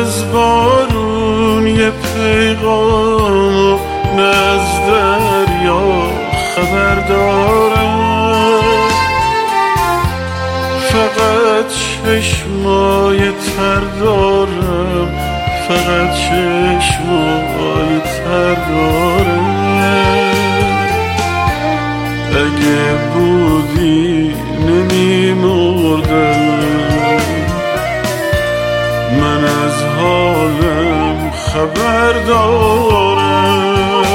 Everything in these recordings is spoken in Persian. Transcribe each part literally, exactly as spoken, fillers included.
از بارون یه پیغام و نه از دریا خبر دارم، فقط چشمای تر دارم، فقط چشمای تر دارم. اگه بودی نمی مردم، من از حالم خبر دارم.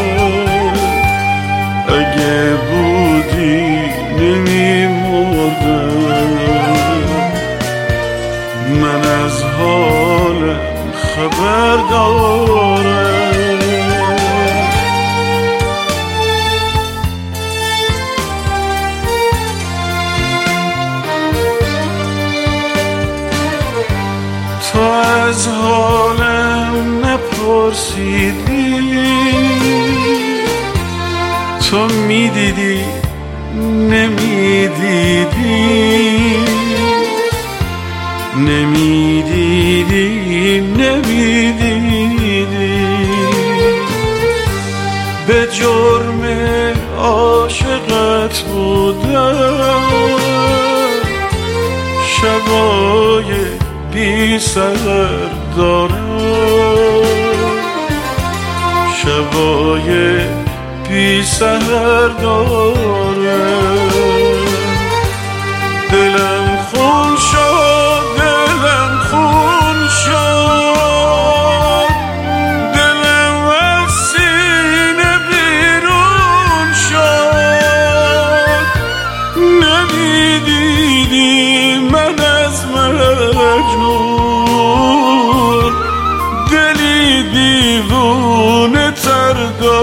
اگه بودی نمی مردم، من از حالم خبر دارم. تو از حالم نپرسیدی، تو میدیدی نمیدیدی، نمیدیدی نمیدیدی. به جرم عاشقت بودم، شبای بی سحر دارم، شبای بی سحر دارم. دلم خون شد، دلم خون شد، دلم از سینه بیرون شد. نمیدیدی من از مجنون دلی دیوونه تر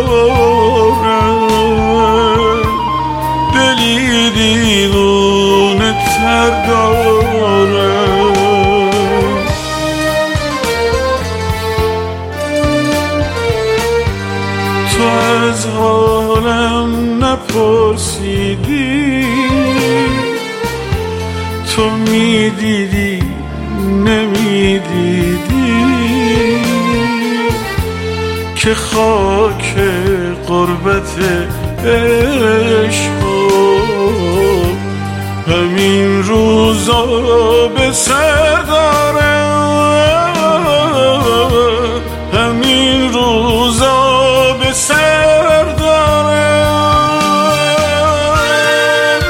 دارم، دلی دیوونه تر دارم. تو از حالم نپرسیدی، تو میدیدی نمیدیدی، که خاک قربت عشق همین روزا به سر دارم، همین روزا به سر دارم.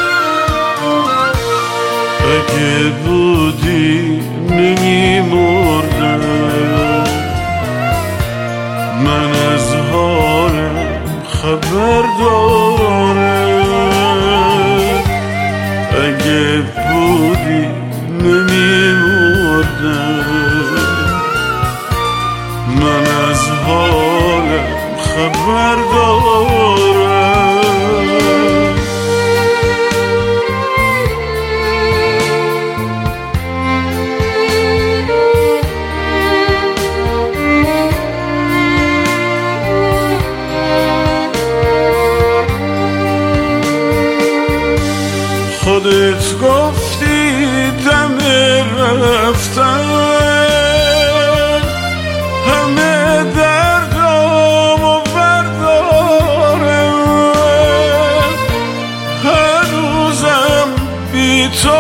اگه بودی نمی مردم، من از حالم خبر دارم. اگه بودی نمی مردم، من از حالم خبر دارم. خودت گفتی دم رفتن، همه دردامو بردارم. هنوزم بی تو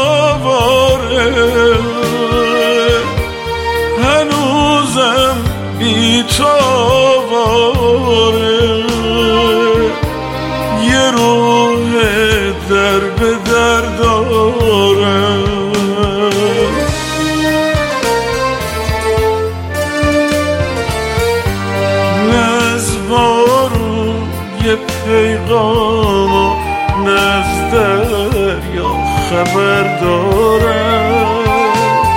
آوارم، هنوزم بی تو آوارم. یه روح در به در دارم. نه از بارون یه پیغام و نه از دریا خبر دارم،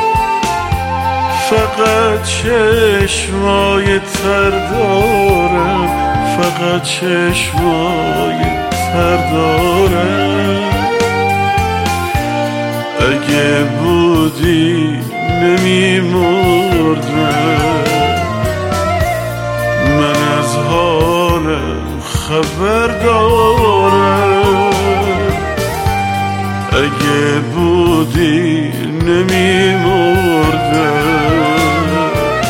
فقط چشمای تر دارم، فقط چشمای تر دارم. اگه بودی نمی مردم، من از حالم خبر دارم. اگه بودی نمی مردم،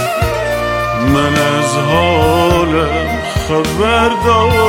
دارم